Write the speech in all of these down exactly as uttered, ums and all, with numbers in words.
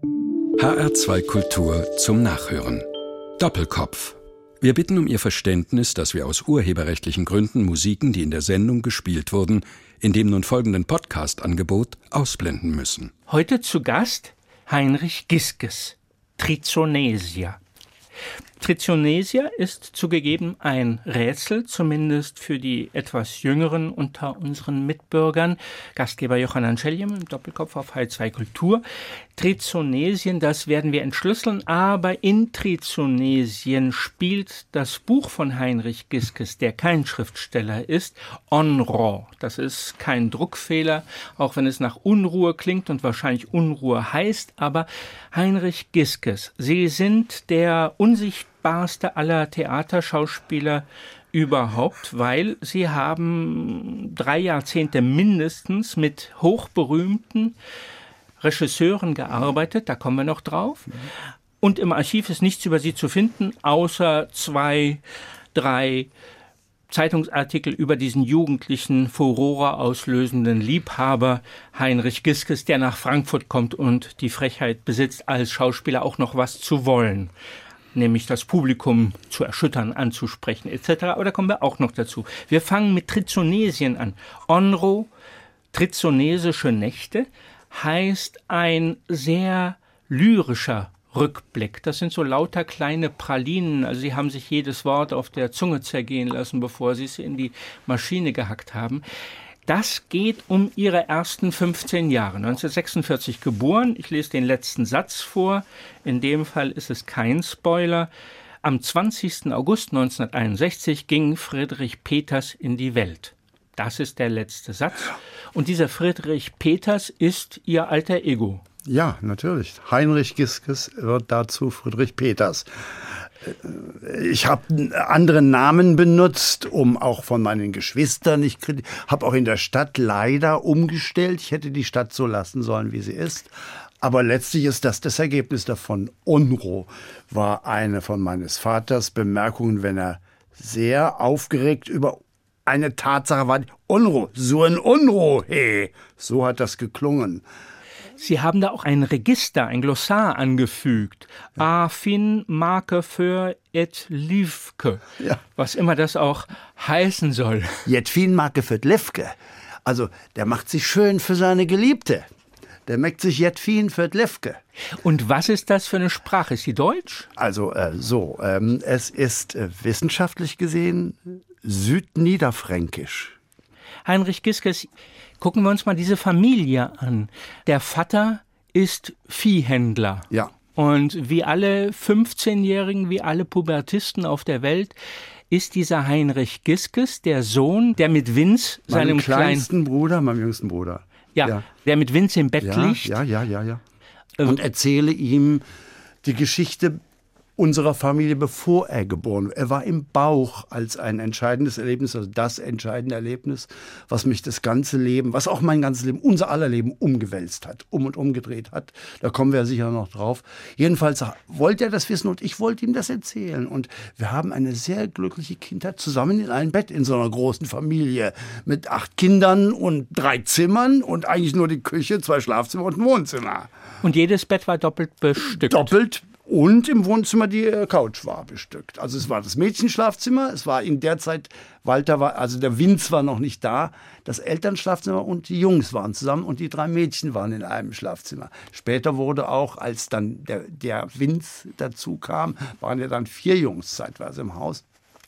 H R zwei Kultur zum Nachhören. Doppelkopf. Wir bitten um Ihr Verständnis, dass wir aus urheberrechtlichen Gründen Musiken, die in der Sendung gespielt wurden, in dem nun folgenden Podcast-Angebot ausblenden müssen. Heute zu Gast Heinrich Gisges, Trizonesia. Trizonesia ist zugegeben ein Rätsel, zumindest für die etwas Jüngeren unter unseren Mitbürgern. Gastgeber Johann Scheljem im Doppelkopf auf H R zwei Kultur. Trizonesien, das werden wir entschlüsseln, aber in Trizonesien spielt das Buch von Heinrich Gisges, der kein Schriftsteller ist, Onro. Das ist kein Druckfehler, auch wenn es nach Unruhe klingt und wahrscheinlich Unruhe heißt, aber Heinrich Gisges, Sie sind der unsichtbarste aller Theaterschauspieler überhaupt, weil Sie haben drei Jahrzehnte mindestens mit hochberühmten Regisseuren gearbeitet, da kommen wir noch drauf. Und im Archiv ist nichts über Sie zu finden, außer zwei, drei Zeitungsartikel über diesen jugendlichen, Furore auslösenden Liebhaber Heinrich Gisges, der nach Frankfurt kommt und die Frechheit besitzt, als Schauspieler auch noch was zu wollen, nämlich das Publikum zu erschüttern, anzusprechen et cetera. Aber da kommen wir auch noch dazu. Wir fangen mit Trizonesien an. Onro, trizonesische Nächte, heißt ein sehr lyrischer Rückblick. Das sind so lauter kleine Pralinen. Also Sie haben sich jedes Wort auf der Zunge zergehen lassen, bevor Sie es in die Maschine gehackt haben. Das geht um Ihre ersten fünfzehn Jahre. neunzehnhundertsechsundvierzig geboren. Ich lese den letzten Satz vor. In dem Fall ist es kein Spoiler. Am zwanzigsten August neunzehnhunderteinundsechzig ging Friedrich Peters in die Welt. Das ist der letzte Satz. Und dieser Friedrich Peters ist Ihr alter Ego. Ja, natürlich. Heinrich Gisges wird dazu Friedrich Peters. Ich habe andere Namen benutzt, um auch von meinen Geschwistern nicht kritisch. Habe auch in der Stadt leider umgestellt. Ich hätte die Stadt so lassen sollen, wie sie ist. Aber letztlich ist das das Ergebnis davon. Onro war eine von meines Vaters Bemerkungen, wenn er sehr aufgeregt über eine Tatsache war. Onro, so ein Onro, hey. So hat das geklungen. Sie haben da auch ein Register, ein Glossar angefügt. Ja. Afin, Marke für et Livke. Ja. Was immer das auch heißen soll. Jetfin, Marke für Livke. Also, der macht sich schön für seine Geliebte. Der merkt sich Jetfin für Livke. Und was ist das für eine Sprache? Ist sie Deutsch? Also, äh, so, ähm, es ist äh, wissenschaftlich gesehen Südniederfränkisch. Heinrich Gisges, gucken wir uns mal diese Familie an. Der Vater ist Viehhändler. Ja. Und wie alle fünfzehnjährigen, wie alle Pubertisten auf der Welt, ist dieser Heinrich Gisges der Sohn, der mit Vince, meinem seinem kleinsten kleinen Bruder, meinem jüngsten Bruder. Ja, ja, der mit Vince im Bett ja, liegt. Ja, ja, ja, ja. Und erzähle ihm die Geschichte unserer Familie, bevor er geboren wurde. Er war im Bauch als ein entscheidendes Erlebnis, also das entscheidende Erlebnis, was mich das ganze Leben, was auch mein ganzes Leben, unser aller Leben umgewälzt hat, um und umgedreht hat. Da kommen wir sicher noch drauf. Jedenfalls wollte er das wissen und ich wollte ihm das erzählen. Und wir haben eine sehr glückliche Kindheit zusammen in einem Bett in so einer großen Familie mit acht Kindern und drei Zimmern und eigentlich nur die Küche, zwei Schlafzimmer und ein Wohnzimmer. Und jedes Bett war doppelt bestückt. Doppelt. Und im Wohnzimmer die Couch war bestückt. Also es war das Mädchenschlafzimmer, es war in der Zeit, Walter war, also der Vince war noch nicht da, das Elternschlafzimmer und die Jungs waren zusammen und die drei Mädchen waren in einem Schlafzimmer. Später wurde auch, als dann der, der Vince dazu kam, waren ja dann vier Jungs zeitweise im Haus.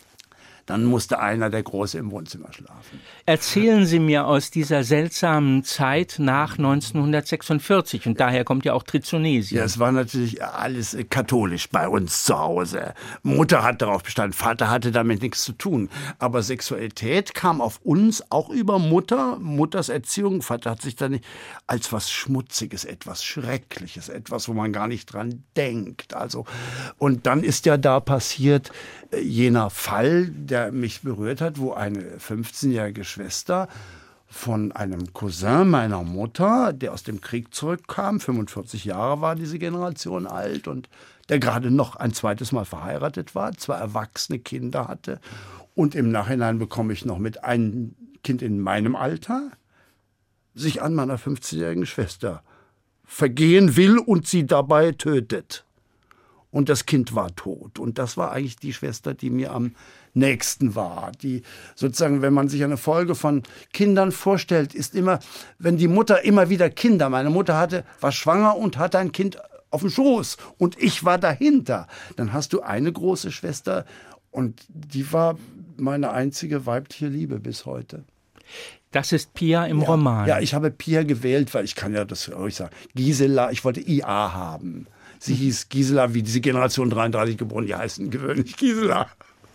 Dann musste einer, der Große, im Wohnzimmer schlafen. Erzählen Sie mir aus dieser seltsamen Zeit nach neunzehnhundertsechsundvierzig. Und daher kommt ja auch Trizonesien. Ja, es war natürlich alles katholisch bei uns zu Hause. Mutter hat darauf bestanden, Vater hatte damit nichts zu tun. Aber Sexualität kam auf uns auch über Mutter, Mutters Erziehung. Vater hat sich dann nicht als was Schmutziges, etwas Schreckliches, etwas, wo man gar nicht dran denkt. Also, und dann ist ja da passiert jener Fall, der mich berührt hat, wo eine fünfzehnjährige Schwester von einem Cousin meiner Mutter, der aus dem Krieg zurückkam, fünfundvierzig Jahre war diese Generation alt und der gerade noch ein zweites Mal verheiratet war, zwei erwachsene Kinder hatte und im Nachhinein bekomme ich noch mit einem Kind in meinem Alter, sich an meiner fünfzehnjährigen Schwester vergehen will und sie dabei tötet. Und das Kind war tot. Und das war eigentlich die Schwester, die mir am nächsten war. Die sozusagen, wenn man sich eine Folge von Kindern vorstellt, ist immer, wenn die Mutter immer wieder Kinder, meine Mutter hatte, war schwanger und hatte ein Kind auf dem Schoß und ich war dahinter. Dann hast du eine große Schwester und die war meine einzige weibliche Liebe bis heute. Das ist Pia im ja, Roman. Ja, ich habe Pia gewählt, weil ich kann ja das ruhig sagen. Gisela, ich wollte I A haben. Sie hieß Gisela, wie diese Generation dreiunddreißig geboren, die heißen gewöhnlich Gisela.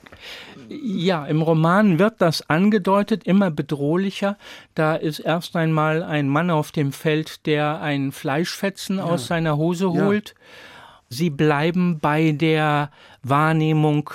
Ja, im Roman wird das angedeutet, immer bedrohlicher. Da ist erst einmal ein Mann auf dem Feld, der ein Fleischfetzen ja. aus seiner Hose holt. Ja. Sie bleiben bei der Wahrnehmung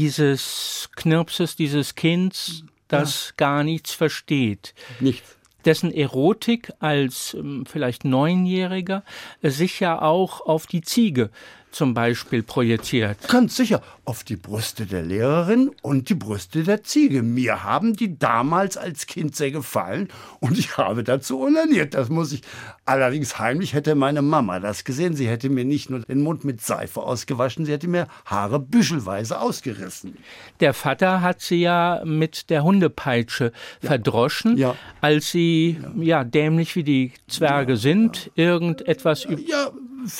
dieses Knirpses, dieses Kinds, das ja. gar nichts versteht. Nichts. Dessen Erotik als ähm, vielleicht Neunjähriger äh, sich ja auch auf die Ziege zum Beispiel projiziert. Ganz sicher, auf die Brüste der Lehrerin und die Brüste der Ziege. Mir haben die damals als Kind sehr gefallen und ich habe dazu onaniert. Das muss ich. Allerdings heimlich hätte meine Mama das gesehen. Sie hätte mir nicht nur den Mund mit Seife ausgewaschen, sie hätte mir Haare büschelweise ausgerissen. Der Vater hat sie ja mit der Hundepeitsche ja. verdroschen, ja. als sie, ja. ja, dämlich wie die Zwerge ja. sind, irgendetwas üb- Ja,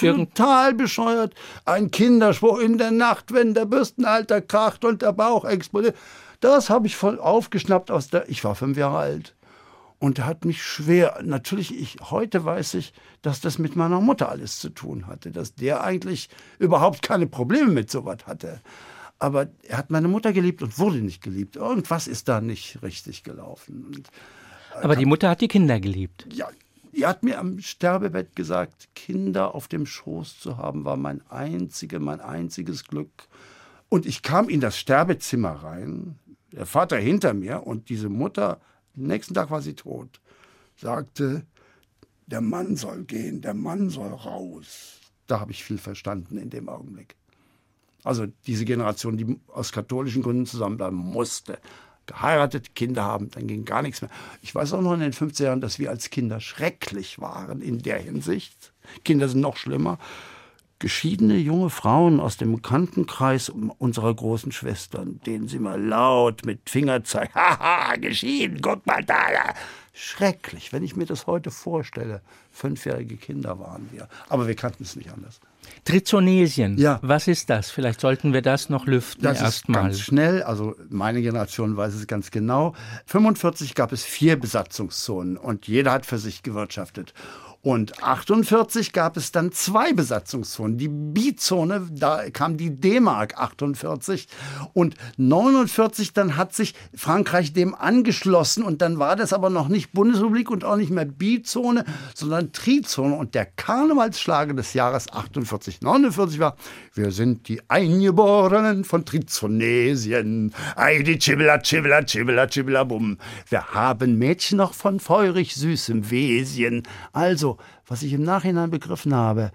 total bescheuert. Ein Kinderspruch in der Nacht, wenn der Bürstenhalter kracht und der Bauch explodiert. Das habe ich voll aufgeschnappt aus der. Ich war fünf Jahre alt. Und er hat mich schwer. Natürlich, ich, heute weiß ich, dass das mit meiner Mutter alles zu tun hatte. Dass der eigentlich überhaupt keine Probleme mit sowas hatte. Aber er hat meine Mutter geliebt und wurde nicht geliebt. Irgendwas ist da nicht richtig gelaufen. Und, Aber die Mutter hat die Kinder geliebt. Ja. Die hat mir am Sterbebett gesagt, Kinder auf dem Schoß zu haben, war mein einzige, mein einziges Glück. Und ich kam in das Sterbezimmer rein, der Vater hinter mir und diese Mutter, am nächsten Tag war sie tot, sagte, der Mann soll gehen, der Mann soll raus. Da habe ich viel verstanden in dem Augenblick. Also diese Generation, die aus katholischen Gründen zusammenbleiben musste, geheiratet, Kinder haben, dann ging gar nichts mehr. Ich weiß auch noch in den fünfziger Jahren, dass wir als Kinder schrecklich waren in der Hinsicht. Kinder sind noch schlimmer. Geschiedene junge Frauen aus dem Bekanntenkreis unserer großen Schwestern, denen sie mal laut mit Finger zeigen, haha, geschieden, guck mal da. Schrecklich, wenn ich mir das heute vorstelle. Fünfjährige Kinder waren wir. Aber wir kannten es nicht anders. Trizonesien, ja. Was ist das? Vielleicht sollten wir das noch lüften das erstmal. Ganz schnell, also meine Generation weiß es ganz genau. fünfundvierzig gab es vier Besatzungszonen und jeder hat für sich gewirtschaftet. Und achtundvierzig gab es dann zwei Besatzungszonen. Die Bizone, da kam die D-Mark achtundvierzig. Und neunundvierzig, dann hat sich Frankreich dem angeschlossen. Und dann war das aber noch nicht Bundesrepublik und auch nicht mehr Bizone, sondern Trizone. Und der Karnevalsschlager des Jahres achtundvierzig, neunundvierzig war, wir sind die Eingeborenen von Trizonesien. Ei, die Chibla, Chibla, Chibla, Chibla, bum. Wir haben Mädchen noch von feurig süßem Wesien. Also, was ich im Nachhinein begriffen habe,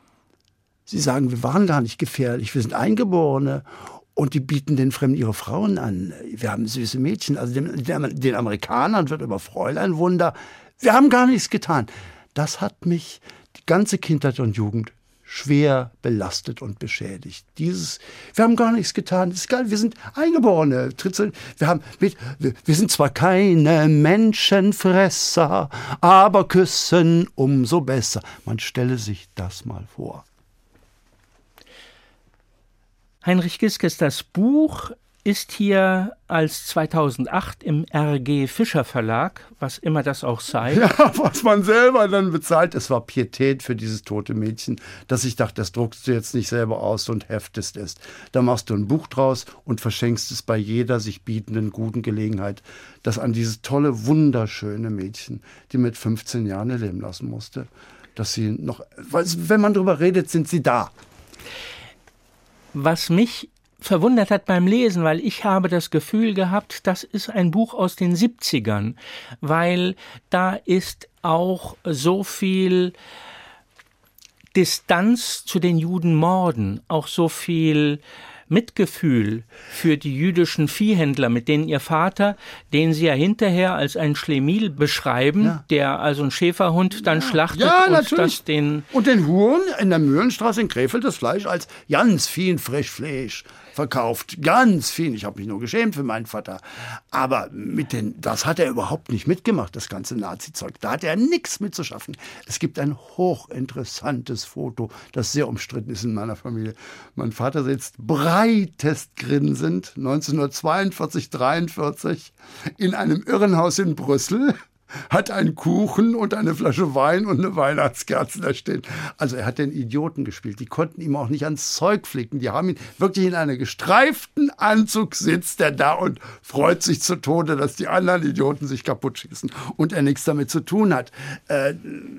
sie sagen, wir waren gar nicht gefährlich, wir sind Eingeborene und die bieten den Fremden ihre Frauen an. Wir haben süße Mädchen, also den, den Amerikanern wird über Fräulein Wunder. Wir haben gar nichts getan. Das hat mich die ganze Kindheit und Jugend schwer belastet und beschädigt. Dieses, wir haben gar nichts getan, das ist geil, wir sind Eingeborene. Wir, haben mit, wir, wir sind zwar keine Menschenfresser, aber küssen umso besser. Man stelle sich das mal vor. Heinrich Giskes, das Buch ist hier als zweitausendacht im R G Fischer Verlag, was immer das auch sei. Ja, was man selber dann bezahlt. Es war Pietät für dieses tote Mädchen, dass ich dachte, das druckst du jetzt nicht selber aus und heftest es. Da machst du ein Buch draus und verschenkst es bei jeder sich bietenden guten Gelegenheit, das an dieses tolle, wunderschöne Mädchen, die mit fünfzehn Jahren ihr Leben lassen musste, dass sie noch, weil wenn man drüber redet, sind sie da. Was mich verwundert hat beim Lesen, weil ich habe das Gefühl gehabt, das ist ein Buch aus den siebzigern, weil da ist auch so viel Distanz zu den Judenmorden, auch so viel Mitgefühl für die jüdischen Viehhändler, mit denen ihr Vater, den sie ja hinterher als ein Schlemiel beschreiben, ja. der also einen Schäferhund dann ja. schlachtet ja, und natürlich. das den... Und den Huren in der Mühlenstraße in Krefeld das Fleisch als ganz fein Frischfleisch verkauft. Ganz viel. Ich habe mich nur geschämt für meinen Vater. Aber mit den, das hat er überhaupt nicht mitgemacht, das ganze Nazi-Zeug. Da hat er nichts mit zu schaffen. Es gibt ein hochinteressantes Foto, das sehr umstritten ist in meiner Familie. Mein Vater sitzt breitest grinsend neunzehnhundertzweiundvierzig, dreiundvierzig in einem Irrenhaus in Brüssel, hat einen Kuchen und eine Flasche Wein und eine Weihnachtskerze da stehen. Also er hat den Idioten gespielt. Die konnten ihm auch nicht ans Zeug flicken. Die haben ihn wirklich in einem gestreiften Anzug sitzt er da und freut sich zu Tode, dass die anderen Idioten sich kaputt schießen und er nichts damit zu tun hat. Äh,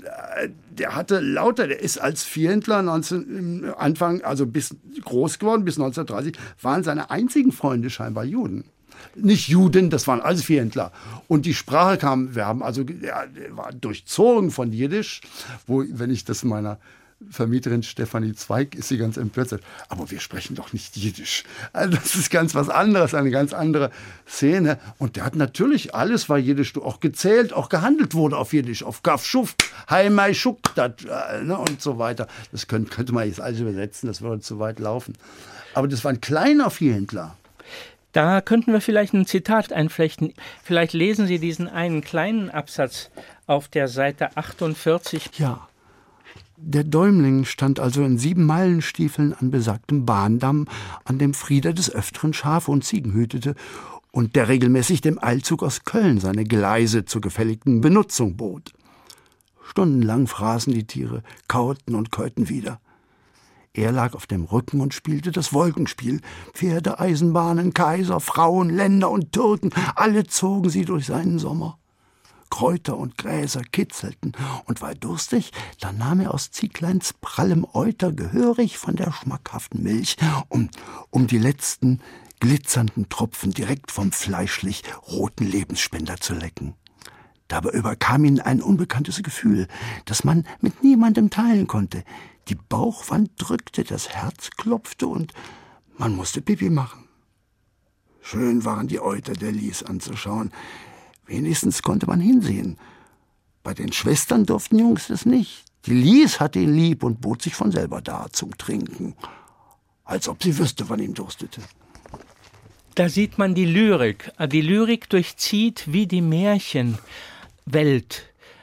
der hatte lauter, der ist als Viehhändler neunzehn, Anfang, also bis groß geworden, bis neunzehnhundertdreißig, waren seine einzigen Freunde scheinbar Juden. Nicht Juden, das waren alles Viehhändler. Und die Sprache kam, wir haben also, ja, war durchzogen von Jiddisch, wo, wenn ich das meiner Vermieterin Stefanie Zweig, ist sie ganz empört, sagt, aber wir sprechen doch nicht Jiddisch. Also das ist ganz was anderes, eine ganz andere Szene. Und der hat natürlich, alles war Jiddisch, auch gezählt, auch gehandelt wurde auf Jiddisch, auf Gaf Schuf, Heimei Schuck, dat, ne, und so weiter. Das könnte, könnte man jetzt alles übersetzen, das würde zu weit laufen. Aber das war ein kleiner Viehhändler. Da könnten wir vielleicht ein Zitat einflechten. Vielleicht lesen Sie diesen einen kleinen Absatz auf der Seite achtundvierzig. Ja. Der Däumling stand also in Siebenmeilenstiefeln an besagtem Bahndamm, an dem Frieder des Öfteren Schafe und Ziegen hütete und der regelmäßig dem Eilzug aus Köln seine Gleise zur gefälligten Benutzung bot. Stundenlang fraßen die Tiere, kauten und käuten wieder. Er lag auf dem Rücken und spielte das Wolkenspiel. Pferde, Eisenbahnen, Kaiser, Frauen, Länder und Türken, alle zogen sie durch seinen Sommer. Kräuter und Gräser kitzelten, und war er durstig, dann nahm er aus Ziegleins prallem Euter gehörig von der schmackhaften Milch, um, um die letzten glitzernden Tropfen direkt vom fleischlich roten Lebensspender zu lecken. Dabei überkam ihn ein unbekanntes Gefühl, das man mit niemandem teilen konnte. Die Bauchwand drückte, das Herz klopfte und man musste Pipi machen. Schön waren die Euter der Lies anzuschauen. Wenigstens konnte man hinsehen. Bei den Schwestern durften Jungs es nicht. Die Lies hatte ihn lieb und bot sich von selber dar zum Trinken. Als ob sie wüsste, wann ihm durstete. Da sieht man die Lyrik. Die Lyrik durchzieht wie die Märchenwelt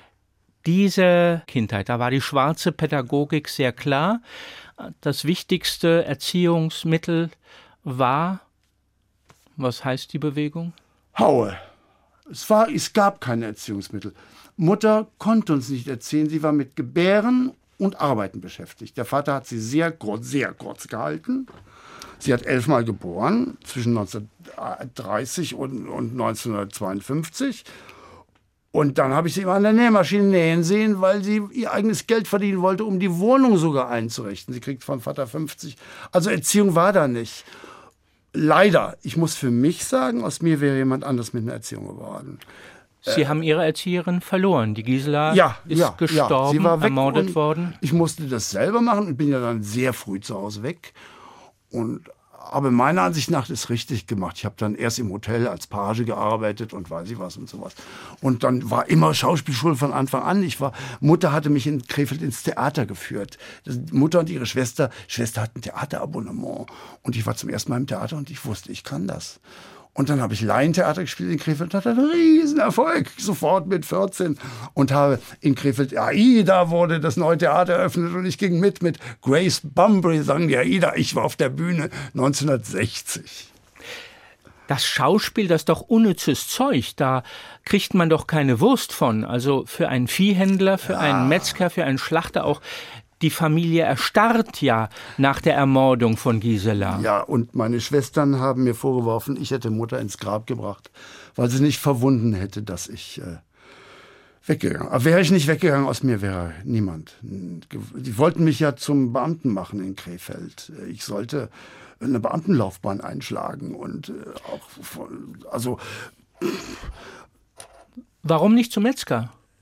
diese Kindheit. Da war die schwarze Pädagogik sehr klar. Das wichtigste Erziehungsmittel war, was heißt die Bewegung? Haue. Es, war, es gab keine Erziehungsmittel. Mutter konnte uns nicht erziehen. Sie war mit Gebären und Arbeiten beschäftigt. Der Vater hat sie sehr kurz, sehr kurz gehalten. Sie hat elfmal geboren, zwischen neunzehnhundertdreißig und, und neunzehnhundertzweiundfünfzig. Und dann habe ich sie immer an der Nähmaschine nähen sehen, weil sie ihr eigenes Geld verdienen wollte, um die Wohnung sogar einzurichten. Sie kriegt von Vater fünfzig. Also Erziehung war da nicht. Leider, ich muss für mich sagen, aus mir wäre jemand anders mit einer Erziehung geworden. Sie äh, haben Ihre Erzieherin verloren. Die Gisela ja, ist ja, gestorben, ja. Sie war weg ermordet worden. Ich musste das selber machen und bin ja dann sehr früh zu Hause weg. Und aber meiner Ansicht nach ist richtig gemacht. Ich habe dann erst im Hotel als Page gearbeitet und weiß ich was und sowas. Und dann war immer Schauspielschule von Anfang an. Ich war, Mutter hatte mich in Krefeld ins Theater geführt. Das, Mutter und ihre Schwester, Schwester hatten ein Theaterabonnement. Und ich war zum ersten Mal im Theater und ich wusste, ich kann das. Und dann habe ich Laientheater gespielt in Krefeld und hatte einen riesen Erfolg, sofort mit vierzehn. Und habe in Krefeld, AIDA wurde das neue Theater eröffnet und ich ging mit, mit Grace Bumbry, sang die AIDA. Ich war auf der Bühne neunzehnhundertsechzig. Das Schauspiel, das ist doch unnützes Zeug, da kriegt man doch keine Wurst von. Also für einen Viehhändler, für ja. einen Metzger, für einen Schlachter auch. Die Familie erstarrt ja nach der Ermordung von Gisela. Ja, und meine Schwestern haben mir vorgeworfen, ich hätte Mutter ins Grab gebracht, weil sie nicht verwunden hätte, dass ich äh, weggegangen. Aber wäre ich nicht weggegangen, aus mir wäre niemand. Die wollten mich ja zum Beamten machen in Krefeld. Ich sollte eine Beamtenlaufbahn einschlagen und äh, auch, also... Warum nicht zum Metzger?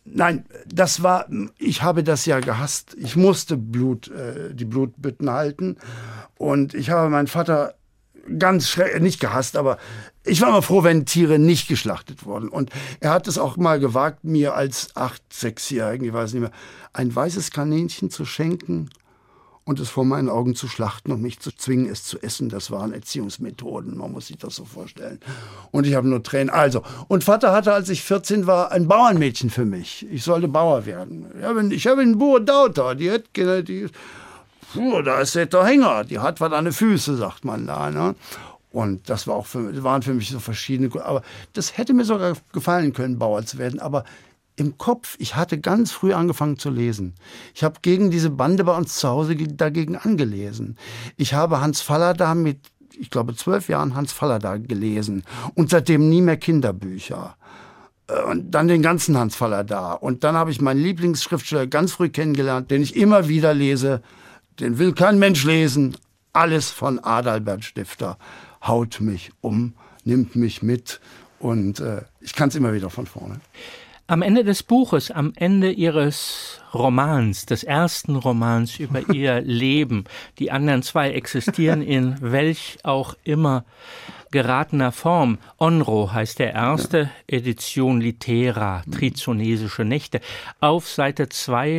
Nein, das war, ich habe das ja gehasst. Ich musste Blut, äh, die Blutbütten halten. Und ich habe meinen Vater ganz schrecklich, nicht gehasst, aber ich war immer froh, wenn Tiere nicht geschlachtet wurden. Und er hat es auch mal gewagt, mir als acht-, sechsjährigen, ich weiß nicht mehr, ein weißes Kaninchen zu schenken und es vor meinen Augen zu schlachten und mich zu zwingen, es zu essen. Das waren Erziehungsmethoden, man muss sich das so vorstellen. Und ich habe nur Tränen. Also, und Vater hatte, als ich vierzehn war, ein Bauernmädchen für mich. Ich sollte Bauer werden. Ich habe, ich habe einen Bauer-Dauter, die hat, die, puh, da ist der Hänger, die hat was an den Füßen, sagt man da. Ne? Und das war auch für, waren für mich so verschiedene, aber das hätte mir sogar gefallen können, Bauer zu werden. Aber im Kopf, ich hatte ganz früh angefangen zu lesen. Ich habe gegen diese Bande bei uns zu Hause dagegen angelesen. Ich habe Hans Fallada mit, ich glaube, zwölf Jahren Hans Fallada gelesen und seitdem nie mehr Kinderbücher. Und dann den ganzen Hans Fallada. Und dann habe ich meinen Lieblingsschriftsteller ganz früh kennengelernt, den ich immer wieder lese. Den will kein Mensch lesen. Alles von Adalbert Stifter. Haut mich um, nimmt mich mit und äh, ich kann es immer wieder von vorne. Am Ende des Buches, am Ende Ihres Romans, des ersten Romans über Ihr Leben, die anderen zwei existieren in welch auch immer geratener Form. Onro heißt der erste, ja. Edition Litera, Trizonesische Nächte, auf Seite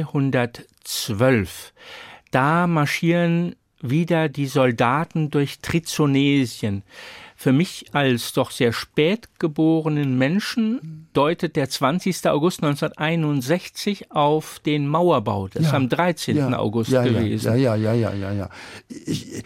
zweihundertzwölf. Da marschieren wieder die Soldaten durch Trizonesien. Für mich als doch sehr spät geborenen Menschen deutet der zwanzigster August neunzehnhunderteinundsechzig auf den Mauerbau. Das ja, ist am dreizehnten Ja, August ja, gewesen. Ja, ja, ja, ja, ja, ja. Ich,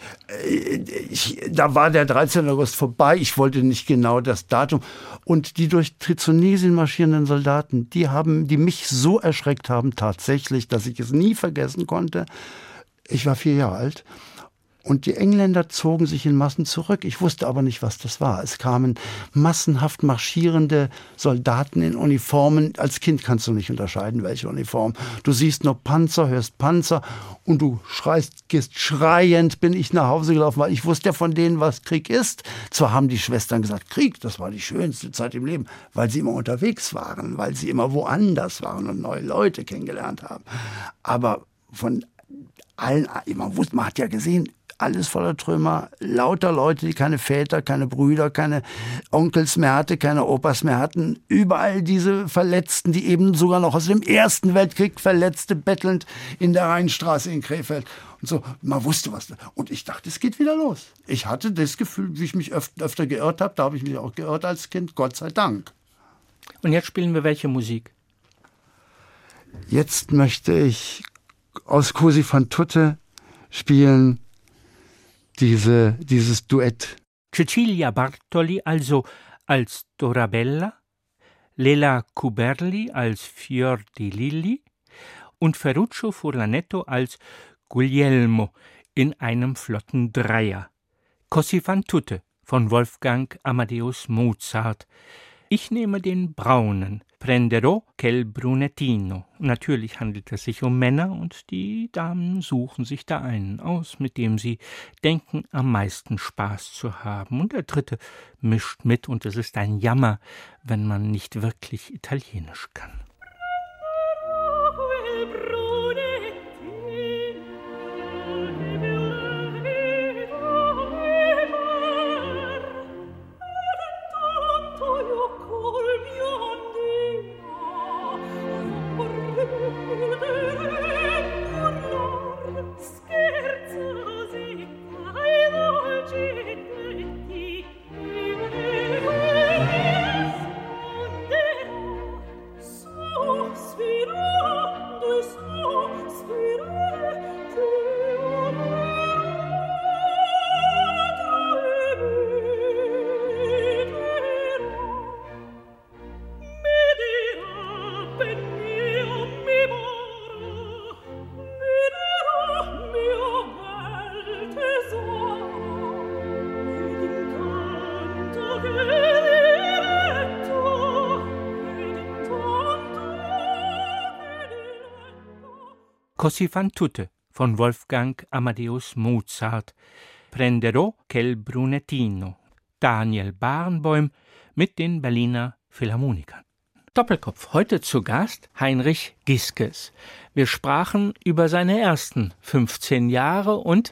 ich, da war der dreizehnte August vorbei. Ich wollte nicht genau das Datum. Und die durch Trizonesien marschierenden Soldaten, die haben, die mich so erschreckt haben tatsächlich, dass ich es nie vergessen konnte. Ich war vier Jahre alt. Und die Engländer zogen sich in Massen zurück. Ich wusste aber nicht, was das war. Es kamen massenhaft marschierende Soldaten in Uniformen. Als Kind kannst du nicht unterscheiden, welche Uniform. Du siehst nur Panzer, hörst Panzer und du schreist, gehst schreiend, bin ich nach Hause gelaufen, weil ich wusste ja von denen, was Krieg ist. Zwar haben die Schwestern gesagt, Krieg, das war die schönste Zeit im Leben, weil sie immer unterwegs waren, weil sie immer woanders waren und neue Leute kennengelernt haben. Aber von allen, man wusste, man hat ja gesehen, alles voller Trümmer, lauter Leute, die keine Väter, keine Brüder, keine Onkels mehr hatten, keine Opas mehr hatten. Überall diese Verletzten, die eben sogar noch aus dem Ersten Weltkrieg Verletzte bettelnd in der Rheinstraße in Krefeld. Und so, man wusste was. Und ich dachte, es geht wieder los. Ich hatte das Gefühl, wie ich mich öfter, öfter geirrt habe, da habe ich mich auch geirrt als Kind, Gott sei Dank. Und jetzt spielen wir welche Musik? Jetzt möchte ich aus Cosi fan tutte spielen diese, dieses Duett. Cecilia Bartoli also als Dorabella, Lela Cuberli als Fior di Lilli und Ferruccio Furlanetto als Guglielmo in einem flotten Dreier. Cosi fan tutte von Wolfgang Amadeus Mozart. Ich nehme den braunen, prenderò quel brunettino. Natürlich handelt es sich um Männer und die Damen suchen sich da einen aus, mit dem sie denken, am meisten Spaß zu haben. Und der dritte mischt mit und es ist ein Jammer, wenn man nicht wirklich Italienisch kann. Cosi fan tutte von Wolfgang Amadeus Mozart, Prenderò quel brunettino, Daniel Barenboim mit den Berliner Philharmonikern. Doppelkopf, heute zu Gast Heinrich Giskes. Wir sprachen über seine ersten fünfzehn Jahre und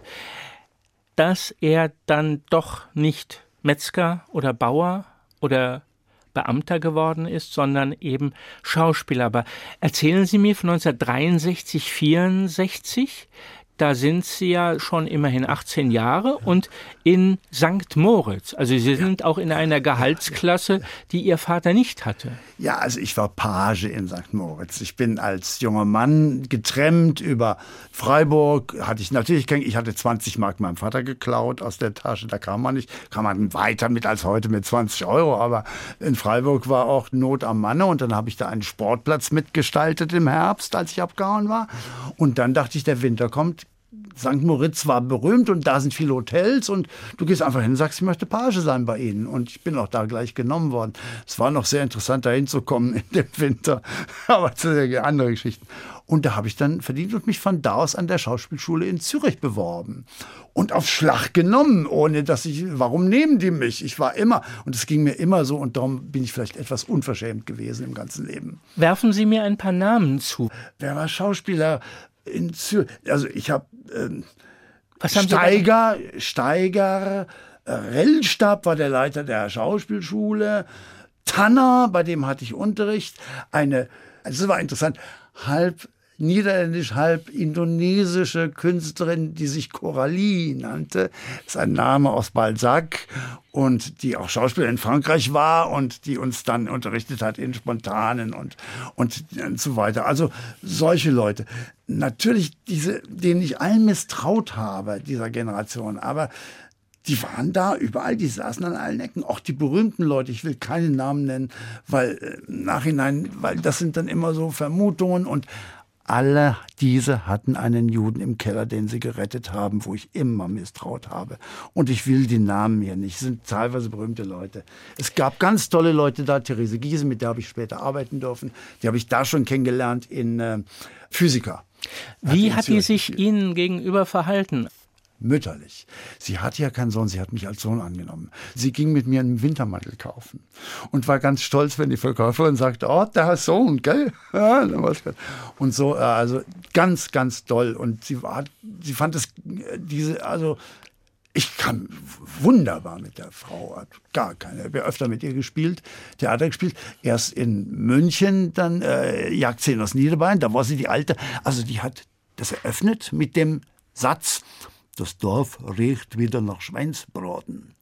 dass er dann doch nicht Metzger oder Bauer oder Beamter geworden ist, sondern eben Schauspieler. Aber erzählen Sie mir von neunzehnhundertdreiundsechzig, vierundsechzig, da sind Sie ja schon immerhin achtzehn Jahre und in Sankt Moritz. Also Sie sind ja auch in einer Gehaltsklasse, die Ihr Vater nicht hatte. Ja, also ich war Page in Sankt Moritz. Ich bin als junger Mann getrennt über Freiburg. Hatte ich natürlich kein, ich hatte zwanzig Mark meinem Vater geklaut aus der Tasche. Da kam man nicht, kam man weiter mit als heute mit zwanzig Euro. Aber in Freiburg war auch Not am Manne. Und dann habe ich da einen Sportplatz mitgestaltet im Herbst, als ich abgehauen war. Und dann dachte ich, der Winter kommt. Sankt Moritz war berühmt und da sind viele Hotels und du gehst einfach hin und sagst, ich möchte Page sein bei Ihnen. Und ich bin auch da gleich genommen worden. Es war noch sehr interessant, da hinzukommen in dem Winter, aber das sind ja andere Geschichten. Und da habe ich dann verdient und mich von da aus an der Schauspielschule in Zürich beworben. Und auf Schlag genommen, ohne dass ich, warum nehmen die mich? Ich war immer, und es ging mir immer so und darum bin ich vielleicht etwas unverschämt gewesen im ganzen Leben. Werfen Sie mir ein paar Namen zu. Wer war Schauspieler? In Zürich, also ich habe ähm, Was haben Steiger, Steiger, äh, Rellstab war der Leiter der Schauspielschule, Tanner, bei dem hatte ich Unterricht, eine, also das war interessant, halb niederländisch, halb indonesische Künstlerin, die sich Coralie nannte. Das ist ein Name aus Balzac und die auch Schauspielerin in Frankreich war und die uns dann unterrichtet hat in Spontanen und, und, und so weiter. Also solche Leute. Natürlich diese, denen ich allen misstraut habe, dieser Generation, aber die waren da überall, die saßen an allen Ecken, auch die berühmten Leute, ich will keine Namen nennen, weil äh, im Nachhinein, weil das sind dann immer so Vermutungen und alle diese hatten einen Juden im Keller, den sie gerettet haben, wo ich immer misstraut habe. Und ich will die Namen hier nicht, sind teilweise berühmte Leute. Es gab ganz tolle Leute da, Therese Giese, mit der habe ich später arbeiten dürfen, die habe ich da schon kennengelernt in äh, Physiker. Wie hat die sich Ihnen gegenüber verhalten? Mütterlich. Sie hatte ja keinen Sohn, sie hat mich als Sohn angenommen. Sie ging mit mir einen Wintermantel kaufen und war ganz stolz, wenn die Verkäuferin sagte, oh, der Sohn, gell? Ja, und so, also ganz, ganz toll. Und sie war, sie fand es, diese, also ich kam wunderbar mit der Frau, hat gar keine. Ich habe öfter mit ihr gespielt, Theater gespielt. Erst in München, dann äh, Jagdszenen aus Niederbayern, da war sie die Alte. Also die hat das eröffnet mit dem Satz, das Dorf riecht wieder nach Schweinsbraten.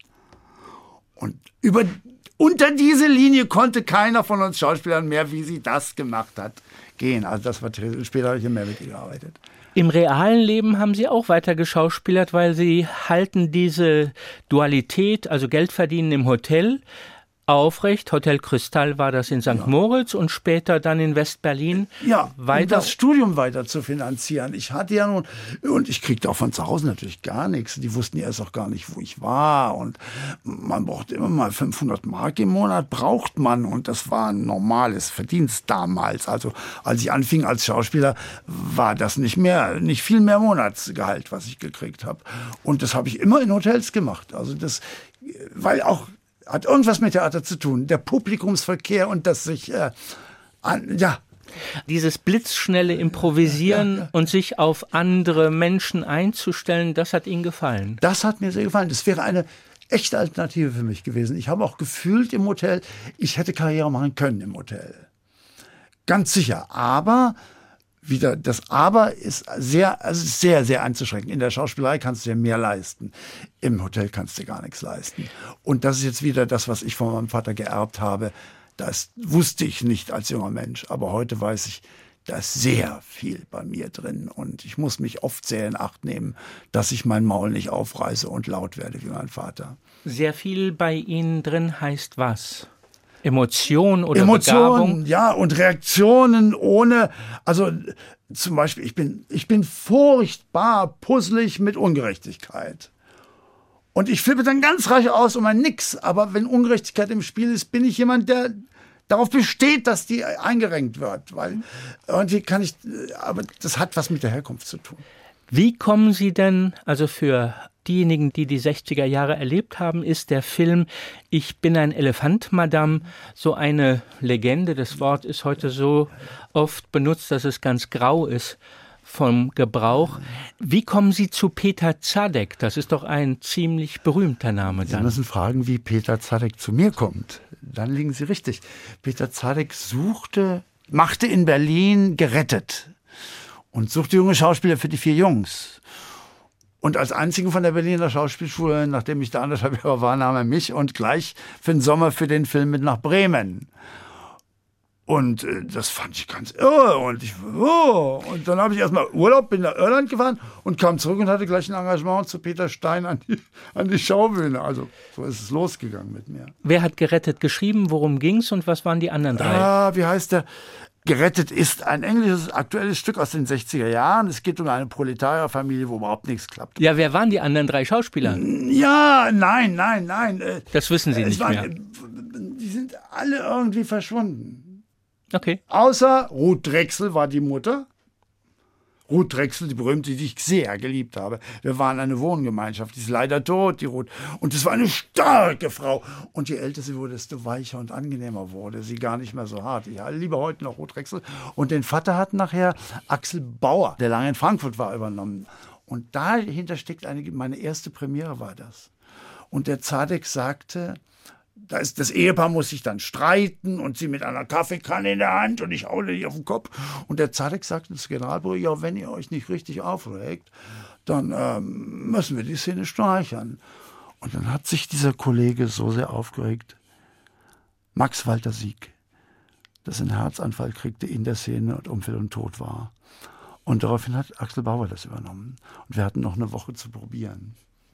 Und über, unter diese Linie konnte keiner von uns Schauspielern mehr, wie sie das gemacht hat, gehen. Also das war später habe ich mehr mit ihr gearbeitet. Im realen Leben haben Sie auch weiter geschauspielert, weil Sie halten diese Dualität, also Geld verdienen im Hotel, aufrecht. Hotel Kristall war das in Sankt Ja. Moritz und später dann in West-Berlin. Ja, weiter. um das Studium weiter zu finanzieren. Ich hatte ja nun, und ich kriegte auch von zu Hause natürlich gar nichts. Die wussten ja erst auch gar nicht, wo ich war. Und man braucht immer mal fünfhundert Mark im Monat, braucht man. Und das war ein normales Verdienst damals. Also als ich anfing als Schauspieler, war das nicht mehr, nicht viel mehr Monatsgehalt, was ich gekriegt habe. Und das habe ich immer in Hotels gemacht. Also das, weil auch hat irgendwas mit Theater zu tun. Der Publikumsverkehr und das sich, äh, an, ja. Dieses blitzschnelle Improvisieren ja, ja. und sich auf andere Menschen einzustellen, das hat Ihnen gefallen? Das hat mir sehr gefallen. Das wäre eine echte Alternative für mich gewesen. Ich habe auch gefühlt im Hotel, ich hätte Karriere machen können im Hotel. Ganz sicher. Aber wieder, das Aber ist sehr, also sehr, sehr einzuschränken. In der Schauspielerei kannst du dir mehr leisten. Im Hotel kannst du dir gar nichts leisten. Und das ist jetzt wieder das, was ich von meinem Vater geerbt habe. Das wusste ich nicht als junger Mensch. Aber heute weiß ich, da ist sehr viel bei mir drin. Und ich muss mich oft sehr in Acht nehmen, dass ich mein Maul nicht aufreiße und laut werde wie mein Vater. Sehr viel bei Ihnen drin heißt was? Emotion oder Emotionen, Begabung? Ja, und Reaktionen ohne, also zum Beispiel, ich bin, ich bin furchtbar puzzelig mit Ungerechtigkeit. Und ich flippe dann ganz reich aus um ein Nix. Aber wenn Ungerechtigkeit im Spiel ist, bin ich jemand, der darauf besteht, dass die eingerenkt wird. Weil irgendwie kann ich, aber das hat was mit der Herkunft zu tun. Wie kommen Sie denn, also für diejenigen, die die sechziger Jahre erlebt haben, ist der Film Ich bin ein Elefant, Madame, so eine Legende. Das Wort ist heute so oft benutzt, dass es ganz grau ist vom Gebrauch. Wie kommen Sie zu Peter Zadek? Das ist doch ein ziemlich berühmter Name dann. Sie müssen fragen, wie Peter Zadek zu mir kommt. Dann liegen Sie richtig. Peter Zadek suchte, machte in Berlin Gerettet und suchte junge Schauspieler für die vier Jungs. Und als einzigen von der Berliner Schauspielschule, nachdem ich da anderthalb Jahre war, nahm er mich und gleich für den Sommer für den Film mit nach Bremen. Und äh, das fand ich ganz irre. Und, ich, oh. und dann habe ich erstmal Urlaub, bin nach Irland gefahren und kam zurück und hatte gleich ein Engagement zu Peter Stein an die, an die Schaubühne. Also so ist es losgegangen mit mir. Wer hat Gerettet geschrieben? Worum ging's und was waren die anderen drei? Ah, wie heißt der? Gerettet ist ein englisches, aktuelles Stück aus den sechziger Jahren. Es geht um eine Proletarierfamilie, wo überhaupt nichts klappt. Ja, wer waren die anderen drei Schauspieler? Ja, nein, nein, nein. Das wissen Sie nicht waren, mehr. Die sind alle irgendwie verschwunden. Okay. Außer Ruth Drexel war die Mutter. Ruth Drexel, die berühmte, die ich sehr geliebt habe. Wir waren eine Wohngemeinschaft, die ist leider tot, die Ruth. Und es war eine starke Frau. Und je älter sie wurde, desto weicher und angenehmer wurde sie, gar nicht mehr so hart. Ich liebe heute noch Ruth Drexel. Und den Vater hat nachher Axel Bauer, der lange in Frankfurt war, übernommen. Und dahinter steckt eine, meine erste Premiere war das. Und der Zadek sagte, da ist, das Ehepaar muss sich dann streiten und sie mit einer Kaffeekanne in der Hand und ich haue die auf den Kopf. Und der Zadek sagte das Generalbüro, ja, wenn ihr euch nicht richtig aufregt, dann ähm, müssen wir die Szene streichern. Und dann hat sich dieser Kollege so sehr aufgeregt, Max Walter Sieg, dass einen Herzanfall kriegte in der Szene und Unfall und tot war. Und daraufhin hat Axel Bauer das übernommen. Und wir hatten noch eine Woche zu probieren.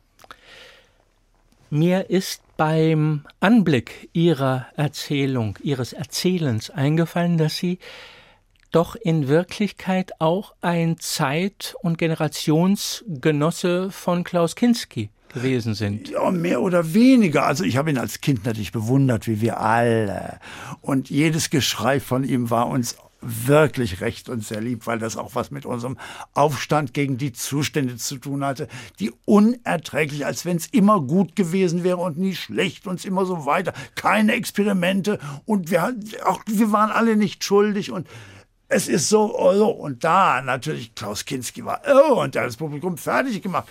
Mir ist beim Anblick Ihrer Erzählung, Ihres Erzählens eingefallen, dass Sie doch in Wirklichkeit auch ein Zeit- und Generationsgenosse von Klaus Kinski gewesen sind. Ja, mehr oder weniger. Also ich habe ihn als Kind natürlich bewundert, wie wir alle. Und jedes Geschrei von ihm war uns wirklich recht und sehr lieb, weil das auch was mit unserem Aufstand gegen die Zustände zu tun hatte, die unerträglich, als wenn es immer gut gewesen wäre und nie schlecht und es immer so weiter. Keine Experimente und wir, auch, wir waren alle nicht schuldig und es ist so, oh, und da natürlich Klaus Kinski war, oh, und der hat das Publikum fertig gemacht.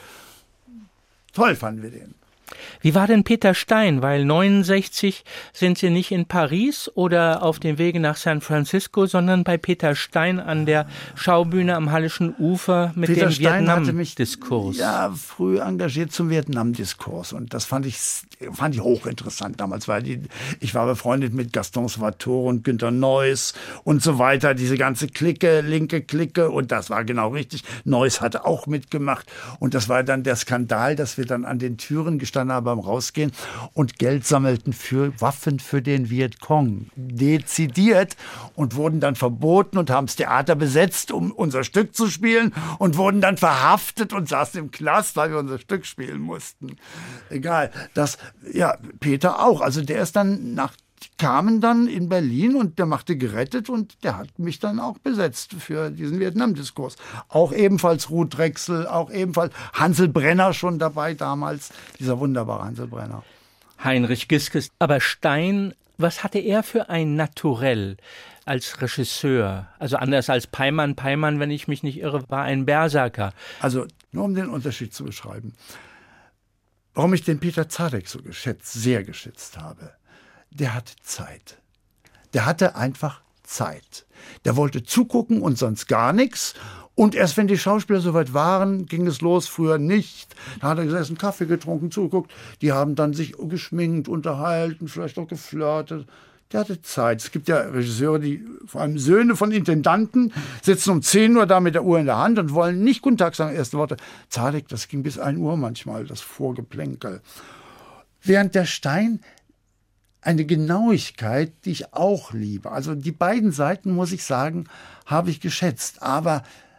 Toll fanden wir den. Wie war denn Peter Stein? Weil neunundsechzig sind Sie nicht in Paris oder auf dem Wege nach San Francisco, sondern bei Peter Stein an der Schaubühne am Hallischen Ufer mit Peter dem Stein hatte mich Vietnam-Diskurs. Ja, früh engagiert zum Vietnam-Diskurs und das fand ich, fand ich hochinteressant damals, weil die, ich war befreundet mit Gaston Salvatore und Günter Neuss und so weiter, diese ganze Clique, linke Clique und das war genau richtig. Neuss hatte auch mitgemacht und das war dann der Skandal, dass wir dann an den Türen gestanden haben beim Rausgehen und Geld sammelten für Waffen für den Vietcong. Dezidiert und wurden dann verboten und haben das Theater besetzt, um unser Stück zu spielen und wurden dann verhaftet und saßen im Knast, weil wir unser Stück spielen mussten. Egal. Das, ja, Peter auch. Also der ist dann nach Die kamen dann in Berlin und der machte Gerettet und der hat mich dann auch besetzt für diesen Vietnam-Diskurs. Auch ebenfalls Ruth Drexel, auch ebenfalls Hansel Brenner schon dabei damals, dieser wunderbare Hansel Brenner. Heinrich Giskes. Aber Stein, was hatte er für ein Naturell als Regisseur? Also anders als Peimann. Peimann, wenn ich mich nicht irre, war ein Berserker. Also nur um den Unterschied zu beschreiben. Warum ich den Peter Zadek so geschätzt, sehr geschätzt habe. Der hatte Zeit. Der hatte einfach Zeit. Der wollte zugucken und sonst gar nichts. Und erst wenn die Schauspieler soweit waren, ging es los, früher nicht. Da hat er gesessen, Kaffee getrunken, zuguckt. Die haben dann sich geschminkt, unterhalten, vielleicht auch geflirtet. Der hatte Zeit. Es gibt ja Regisseure, die, vor allem Söhne von Intendanten, sitzen um zehn Uhr da mit der Uhr in der Hand und wollen nicht Guten Tag sagen, erste Worte. Zadek, das ging bis ein Uhr manchmal, das Vorgeplänkel. Während der Stein eine Genauigkeit, die ich auch liebe. Also die beiden Seiten, muss ich sagen, habe ich geschätzt. Aber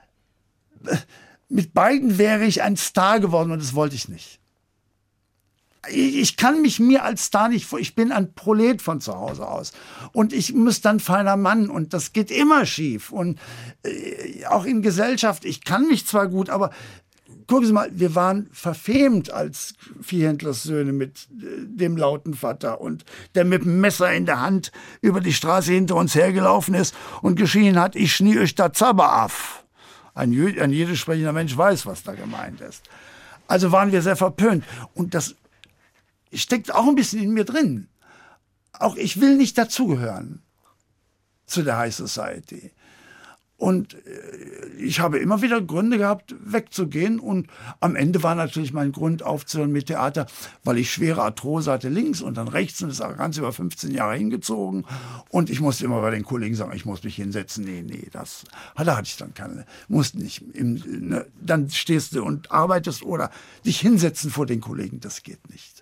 mit beiden wäre ich ein Star geworden und das wollte ich nicht. Ich kann mich mir als Star nicht vor. Ich bin ein Prolet von zu Hause aus. Und ich muss dann feiner Mann. Und das geht immer schief. Und äh, auch in Gesellschaft, ich kann mich zwar gut, aber gucken Sie mal, wir waren verfemt als Viehhändlerssöhne mit dem lauten Vater und der mit dem Messer in der Hand über die Straße hinter uns hergelaufen ist und geschrien hat, ich schnie euch da Zabber af. Ein, Jü- ein jüdisch sprechender Mensch weiß, was da gemeint ist. Also waren wir sehr verpönt. Und das steckt auch ein bisschen in mir drin. Auch ich will nicht dazugehören zu der High Society. Und ich habe immer wieder Gründe gehabt, wegzugehen. Und am Ende war natürlich mein Grund aufzuhören mit Theater, weil ich schwere Arthrose hatte links und dann rechts und das ist ganz über fünfzehn Jahre hingezogen. Und ich musste immer bei den Kollegen sagen, ich muss mich hinsetzen. Nee, nee, das, da hatte ich dann keine, musste nicht. Im, ne, dann stehst du und arbeitest oder dich hinsetzen vor den Kollegen, das geht nicht.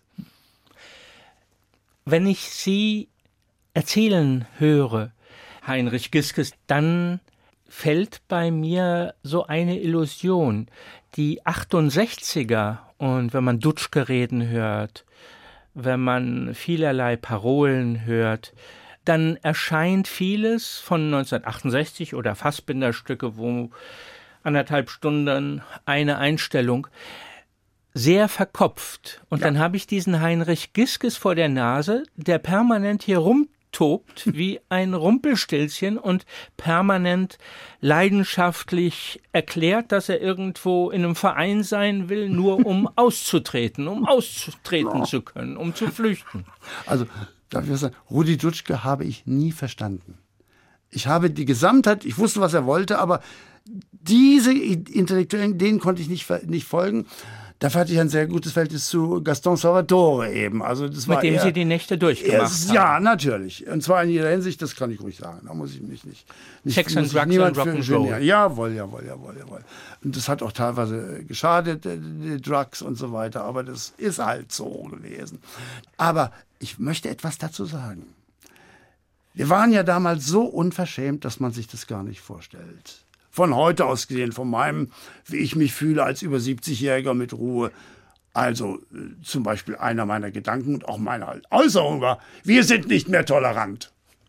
Wenn ich Sie erzählen höre, Heinrich Giskes, dann fällt bei mir so eine Illusion. Die achtundsechziger, und wenn man Dutschke reden hört, wenn man vielerlei Parolen hört, dann erscheint vieles von neunzehnhundertachtundsechzig oder Fassbinder-Stücke, wo anderthalb Stunden eine Einstellung, sehr verkopft. Und ja. Dann habe ich diesen Heinrich Giskes vor der Nase, der permanent hier rum tobt wie ein Rumpelstilzchen und permanent leidenschaftlich erklärt, dass er irgendwo in einem Verein sein will, nur um auszutreten, um auszutreten ja. zu können, um zu flüchten. Also, darf ich was sagen? Rudi Dutschke habe ich nie verstanden. Ich habe die Gesamtheit, ich wusste, was er wollte, aber diese Intellektuellen, denen konnte ich nicht, nicht folgen. Dafür hatte ich ein sehr gutes Verhältnis zu Gaston Salvatore eben. Also das Mit war dem eher, Sie die Nächte durchgemacht eher, haben. Ja, natürlich. Und zwar in jeder Hinsicht, das kann ich ruhig sagen. Da muss ich mich nicht... nicht Sex and Drugs and Rock'n'Roll. Jawohl, jawohl, jawohl, jawohl. Und das hat auch teilweise geschadet, die Drugs und so weiter. Aber das ist halt so gewesen. Aber ich möchte etwas dazu sagen. Wir waren ja damals so unverschämt, dass man sich das gar nicht vorstellt. Von heute aus gesehen, von meinem, wie ich mich fühle als über siebzigjähriger mit Ruhe. Also äh, zum Beispiel einer meiner Gedanken und auch meiner Äußerung war, wir sind nicht mehr tolerant.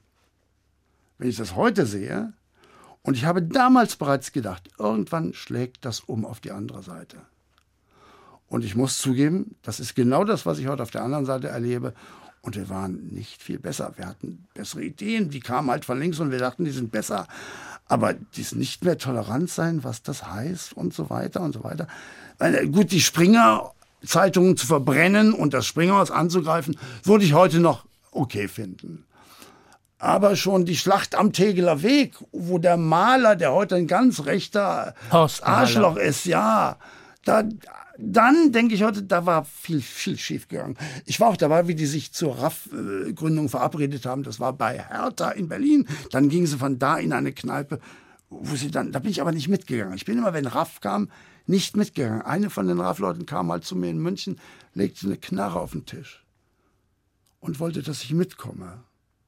Wenn ich das heute sehe, und ich habe damals bereits gedacht, irgendwann schlägt das um auf die andere Seite. Und ich muss zugeben, das ist genau das, was ich heute auf der anderen Seite erlebe. Und wir waren nicht viel besser. Wir hatten bessere Ideen, die kamen halt von links und wir dachten, die sind besser. Aber dies nicht mehr tolerant sein, was das heißt und so weiter und so weiter. Weil, gut, die Springer-Zeitungen zu verbrennen und das Springerhaus anzugreifen, würde ich heute noch okay finden. Aber schon die Schlacht am Tegeler Weg, wo der Maler, der heute ein ganz rechter Arschloch ist, ja, da... Dann denke ich heute, da war viel, viel schief gegangen. Ich war auch dabei, wie die sich zur R A F-Gründung verabredet haben. Das war bei Hertha in Berlin. Dann gingen sie von da in eine Kneipe, wo sie dann, da bin ich aber nicht mitgegangen. Ich bin immer, wenn R A F kam, nicht mitgegangen. Eine von den R A F-Leuten kam mal zu mir in München, legte eine Knarre auf den Tisch und wollte, dass ich mitkomme.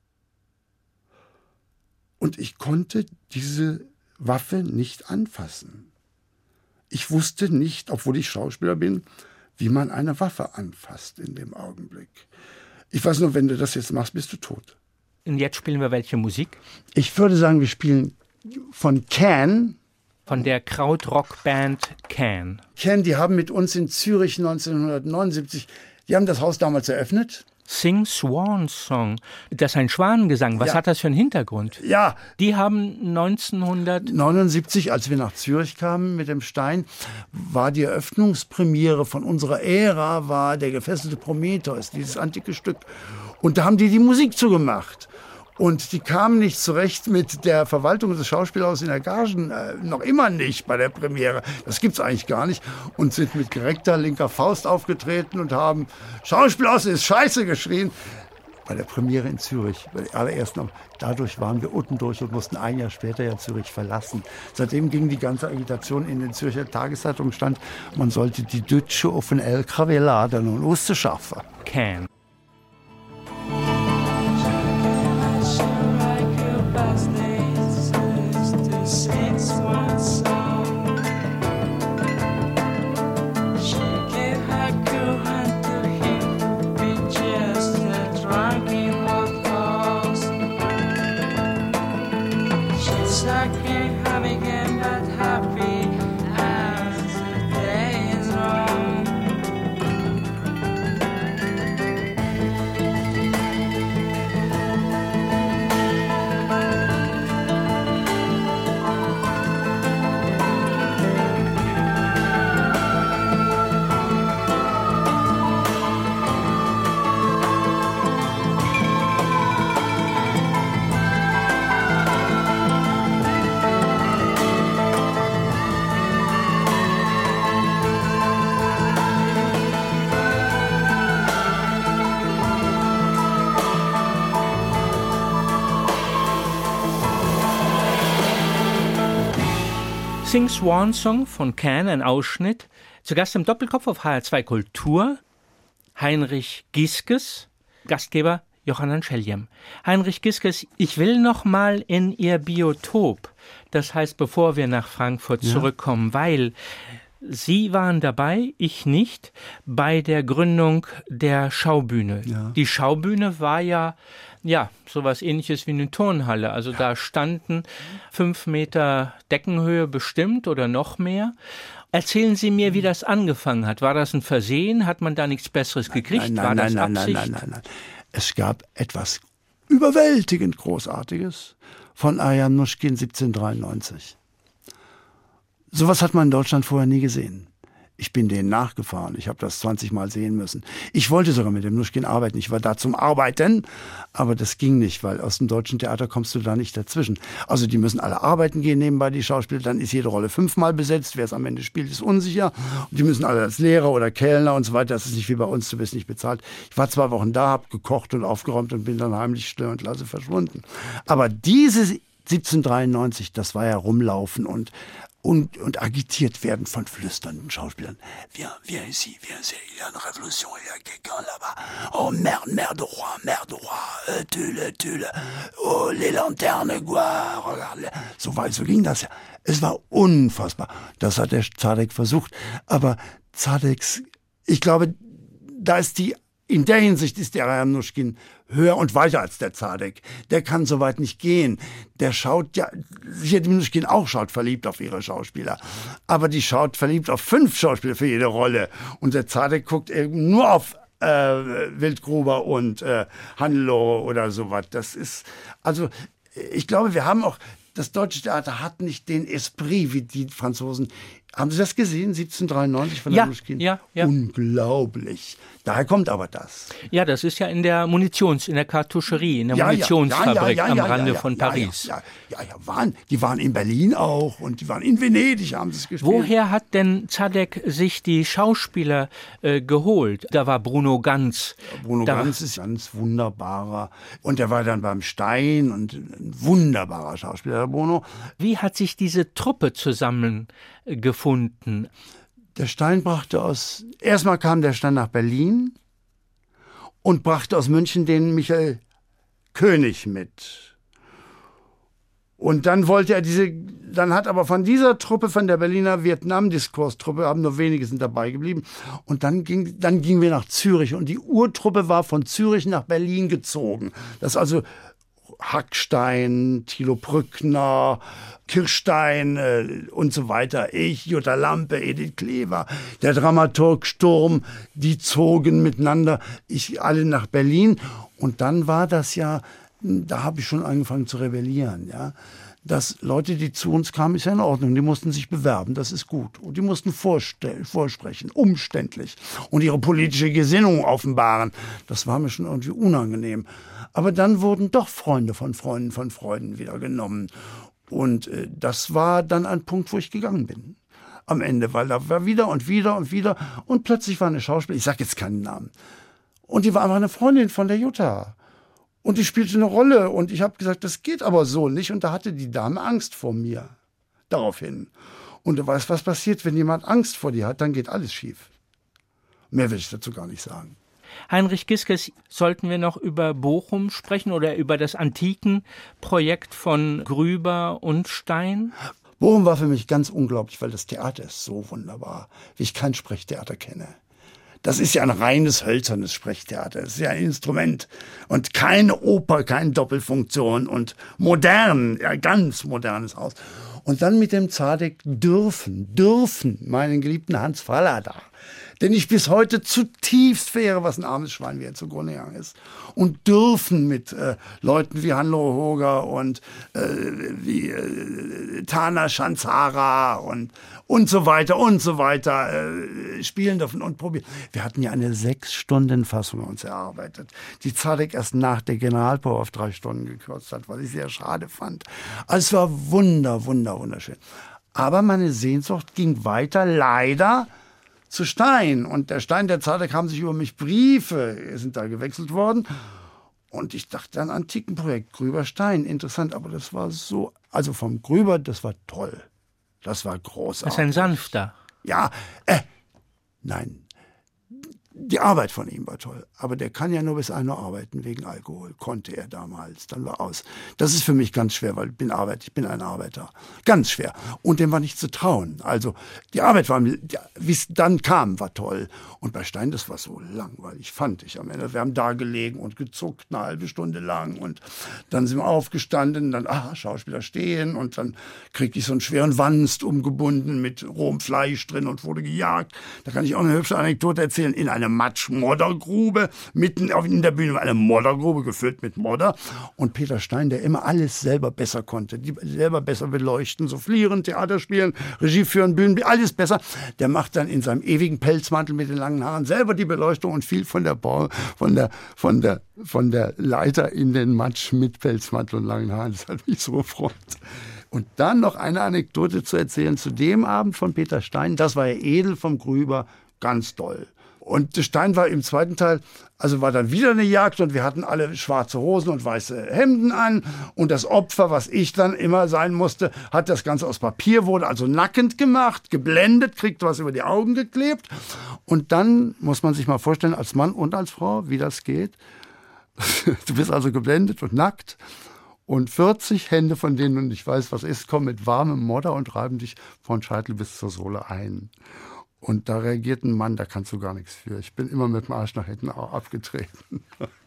Und ich konnte diese Waffe nicht anfassen. Ich wusste nicht, obwohl ich Schauspieler bin, wie man eine Waffe anfasst in dem Augenblick. Ich weiß nur, wenn du das jetzt machst, bist du tot. Und jetzt spielen wir welche Musik? Ich würde sagen, wir spielen von Can. Von der Krautrock-Band Can. Can, die haben mit uns in Zürich neunzehnhundertneunundsiebzig, die haben das Haus damals eröffnet. Sing Swan Song. Das ist ein Schwanengesang. Was ja. hat das für einen Hintergrund? Ja. Die haben neunzehnhundertneunundsiebzig, als wir nach Zürich kamen mit dem Stein, war die Eröffnungspremiere von unserer Ära, war der gefesselte Prometheus, dieses antike Stück. Und da haben die die Musik zugemacht. Und die kamen nicht zurecht mit der Verwaltung des Schauspielhauses in der Gagen, äh, noch immer nicht bei der Premiere. Das gibt's eigentlich gar nicht. Und sind mit gereckter linker Faust aufgetreten und haben Schauspielhaus ist scheiße geschrien. Bei der Premiere in Zürich, bei der allerersten. Dadurch waren wir unten durch und mussten ein Jahr später ja Zürich verlassen. Seitdem ging die ganze Agitation in den Zürcher Tageszeitungen stand, man sollte die Deutsche auf den L K W laden und auszuschaffen. Can. Having and not happy as a day. Sing Swan Song von Can, ein Ausschnitt. Zu Gast im Doppelkopf auf H R zwei Kultur, Heinrich Giskes, Gastgeber Johann Scheljem. Heinrich Giskes, ich will noch mal in Ihr Biotop, das heißt, bevor wir nach Frankfurt ja. zurückkommen, weil Sie waren dabei, ich nicht, bei der Gründung der Schaubühne. Ja. Die Schaubühne war ja, ja, sowas Ähnliches wie eine Turnhalle. Also ja. da standen fünf Meter Deckenhöhe bestimmt oder noch mehr. Erzählen Sie mir, wie das angefangen hat. War das ein Versehen? Hat man da nichts Besseres gekriegt? Nein, nein, war nein, das nein, Absicht? nein, nein, nein, nein. Es gab etwas überwältigend Großartiges von Arian Mnouchkin siebzehnhundertdreiundneunzig. Sowas hat man in Deutschland vorher nie gesehen. Ich bin denen nachgefahren. Ich habe das zwanzig Mal sehen müssen. Ich wollte sogar mit dem Mnouchkin arbeiten. Ich war da zum Arbeiten, aber das ging nicht, weil aus dem deutschen Theater kommst du da nicht dazwischen. Also die müssen alle arbeiten gehen nebenbei, die Schauspieler. Dann ist jede Rolle fünfmal besetzt. Wer es am Ende spielt, ist unsicher. Und die müssen alle als Lehrer oder Kellner und so weiter. Das ist nicht wie bei uns, du bist nicht bezahlt. Ich war zwei Wochen da, habe gekocht und aufgeräumt und bin dann heimlich still und leise verschwunden. Aber diese siebzehnhundertdreiundneunzig, das war ja rumlaufen und Und, und agitiert werden von flüsternden Schauspielern. Viens, viens ici, viens, il y a une révolution, il y a quelqu'un là-bas. Oh merde, merde roi, merde roi, euh, tue-le, tue-le. Oh, les lanternes, quoi, regarde. So weit, so ging das ja. Es war unfassbar. Das hat der Zadek versucht. Aber Zadeks, ich glaube, da ist die, in der Hinsicht ist der Arian Mnouchkin höher und weiter als der Zadek. Der kann so weit nicht gehen. Der schaut ja, sicher die Mnouchkin auch schaut verliebt auf ihre Schauspieler. Aber die schaut verliebt auf fünf Schauspieler für jede Rolle. Und der Zadek guckt eben nur auf äh, Wildgruber und äh, Hannelore oder sowas. Das ist, also, ich glaube, wir haben auch, das deutsche Theater hat nicht den Esprit wie die Franzosen. Haben Sie das gesehen, siebzehnhundertdreiundneunzig von der ja, Mnouchkin? Ja, ja. Unglaublich. Daher kommt aber das. Ja, das ist ja in der Munitions, in der Kartuscherie, in der ja, Munitionsfabrik ja, ja, ja, ja, am Rande ja, ja, von ja, Paris. Ja, ja, ja, ja, waren, die waren in Berlin auch und die waren in Venedig, haben sie es gespielt. Woher hat denn Zadek sich die Schauspieler äh, geholt? Da war Bruno Ganz. Ja, Bruno da Ganz ist ganz wunderbarer. Und der war dann beim Stein und ein wunderbarer Schauspieler, der Bruno. Wie hat sich diese Truppe zusammengefunden? Der Stein brachte aus, erstmal kam der Stein nach Berlin und brachte aus München den Michael König mit. Und dann wollte er diese, dann hat aber von dieser Truppe, von der Berliner Vietnam-Diskurstruppe, haben nur wenige sind dabei geblieben. Und dann ging, dann gingen wir nach Zürich und die Urtruppe war von Zürich nach Berlin gezogen. Das ist also Hackstein, Thilo Brückner, Kirstein äh, und so weiter. Ich, Jutta Lampe, Edith Klever, der Dramaturg Sturm, die zogen miteinander, ich alle nach Berlin. Und dann war das ja, da habe ich schon angefangen zu rebellieren, ja. Dass Leute, die zu uns kamen, ist ja in Ordnung. Die mussten sich bewerben, das ist gut. Und die mussten vorstellen, vorsprechen, umständlich. Und ihre politische Gesinnung offenbaren. Das war mir schon irgendwie unangenehm. Aber dann wurden doch Freunde von Freunden von Freunden wieder genommen. Und äh, das war dann ein Punkt, wo ich gegangen bin. Am Ende, weil da war wieder und wieder und wieder. Und plötzlich war eine Schauspielerin, ich sage jetzt keinen Namen. Und die war einfach eine Freundin von der Jutta. Und die spielte eine Rolle. Und ich habe gesagt, das geht aber so nicht. Und da hatte die Dame Angst vor mir. Daraufhin. Und du weißt, was passiert, wenn jemand Angst vor dir hat, dann geht alles schief. Mehr will ich dazu gar nicht sagen. Heinrich Giskes, sollten wir noch über Bochum sprechen oder über das Antikenprojekt von Grüber und Stein? Bochum war für mich ganz unglaublich, weil das Theater ist so wunderbar, wie ich kein Sprechtheater kenne. Das ist ja ein reines hölzernes Sprechtheater. Das ist ja ein Instrument und keine Oper, keine Doppelfunktion und modern, ja ganz modernes Haus. Und dann mit dem Zadek dürfen, dürfen meinen geliebten Hans Fallada, den ich bis heute zutiefst verehre, was ein armes Schwein wie er zugrunde gegangen ist. Und dürfen mit äh, Leuten wie Hannelore Hoger und äh, wie äh, Tana Shanzara und, und so weiter und so weiter äh, spielen dürfen und probieren. Wir hatten ja eine Sechs-Stunden-Fassung uns erarbeitet, die Zadek erst nach der Generalprobe auf drei Stunden gekürzt hat, was ich sehr schade fand. Also es war wunder, wunder, wunderschön. Aber meine Sehnsucht ging weiter, leider, zu Stein. Und der Stein, der Zadek, haben sich über mich Briefe, sind da gewechselt worden. Und ich dachte, ein Antikenprojekt, Grüber Stein, interessant, aber das war so, also vom Grüber, das war toll. Das war großartig. Das ist ein sanfter. Ja, äh, nein. Die Arbeit von ihm war toll, aber der kann ja nur bis ein Uhr arbeiten wegen Alkohol, konnte er damals, dann war aus. Das ist für mich ganz schwer, weil ich bin Arbeit, ich bin ein Arbeiter, ganz schwer. Und dem war nicht zu trauen. Also die Arbeit war, wie es dann kam, war toll. Und bei Stein, das war so langweilig, fand ich am Ende. Wir haben da gelegen und gezuckt eine halbe Stunde lang und dann sind wir aufgestanden, dann, ah, Schauspieler stehen und dann kriegte ich so einen schweren Wanst umgebunden mit rohem Fleisch drin und wurde gejagt. Da kann ich auch eine hübsche Anekdote erzählen, in einer Matsch-Moddergrube, mitten in der Bühne, eine Moddergrube gefüllt mit Modder. Und Peter Stein, der immer alles selber besser konnte, die selber besser beleuchten, soufflieren, Theater spielen, Regie führen, Bühnen, alles besser. Der macht dann in seinem ewigen Pelzmantel mit den langen Haaren selber die Beleuchtung und fiel von der, Bau, von der, von der, von der Leiter in den Matsch mit Pelzmantel und langen Haaren. Das hat mich so gefreut. Und dann noch eine Anekdote zu erzählen zu dem Abend von Peter Stein. Das war ja Edel vom Grüber, ganz toll. Und Stein war im zweiten Teil, also war dann wieder eine Jagd und wir hatten alle schwarze Hosen und weiße Hemden an. Und das Opfer, was ich dann immer sein musste, hat das Ganze aus Papier, wurde also nackend gemacht, geblendet, kriegt was über die Augen geklebt. Und dann muss man sich mal vorstellen, als Mann und als Frau, wie das geht. Du bist also geblendet und nackt. Und vierzig Hände, von denen du nicht weißt, was ist, kommen mit warmem Modder und reiben dich von Scheitel bis zur Sohle ein. Und da reagiert ein Mann, da kannst du gar nichts für. Ich bin immer mit dem Arsch nach hinten auch abgetreten.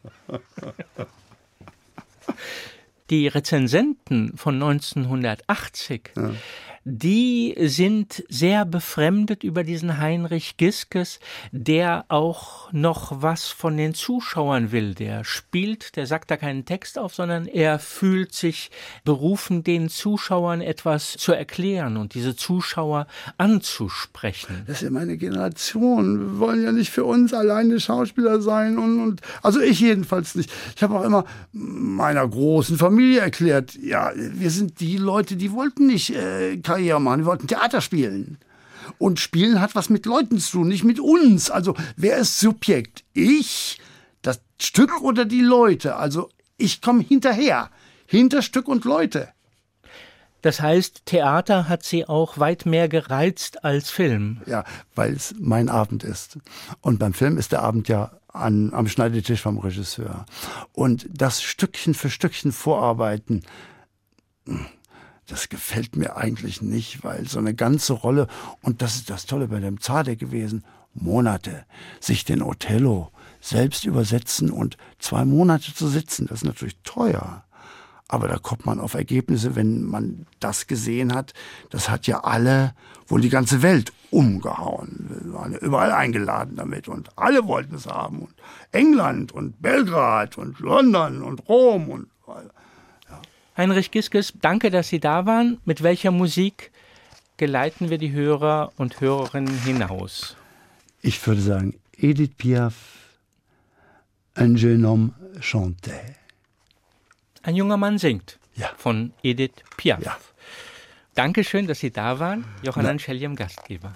Die Rezensenten von neunzehnhundertachtzig, ja, die sind sehr befremdet über diesen Heinrich Giskes, der auch noch was von den Zuschauern will. Der spielt, der sagt da keinen Text auf, sondern er fühlt sich berufen, den Zuschauern etwas zu erklären und diese Zuschauer anzusprechen. Das ist ja meine Generation. Wir wollen ja nicht für uns alleine Schauspieler sein. Und, und also ich jedenfalls nicht. Ich habe auch immer meiner großen Familie erklärt, ja, wir sind die Leute, die wollten nicht äh, Karriere machen, wir wollten Theater spielen. Und Spielen hat was mit Leuten zu tun, nicht mit uns. Also wer ist Subjekt? Ich, das Stück oder die Leute? Also ich komme hinterher, hinter Stück und Leute. Das heißt, Theater hat Sie auch weit mehr gereizt als Film. Ja, weil es mein Abend ist. Und beim Film ist der Abend ja an, am Schneidetisch vom Regisseur. Und das Stückchen für Stückchen vorarbeiten, das gefällt mir eigentlich nicht, weil so eine ganze Rolle, und das ist das Tolle bei dem Zadek gewesen, Monate, sich den Othello selbst übersetzen und zwei Monate zu sitzen, das ist natürlich teuer. Aber da kommt man auf Ergebnisse, wenn man das gesehen hat. Das hat ja alle, wohl die ganze Welt umgehauen. Wir waren ja überall eingeladen damit und alle wollten es haben. Und England und Belgrad und London und Rom und ja. Heinrich Giskes, danke, dass Sie da waren. Mit welcher Musik geleiten wir die Hörer und Hörerinnen hinaus? Ich würde sagen, Edith Piaf, Un jeune homme chantait. Ein junger Mann singt, ja, von Edith Piaf. Ja. Dankeschön, dass Sie da waren. Johannan Scheljem, Gastgeber.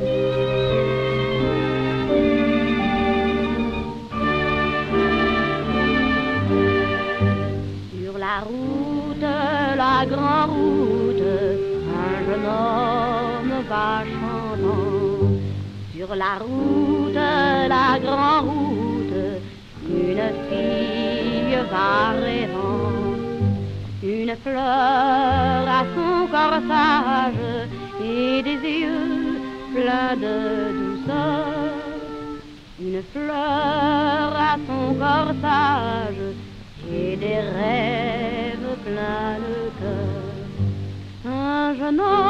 Sur la route, la grande route, un jeune homme va chantant. Sur la route, la grande route, une fille va rêvant. Une fleur à son corsage et des yeux pleins de douceur. Une fleur à son corsage et des rêves pleins le cœur. Un jeune homme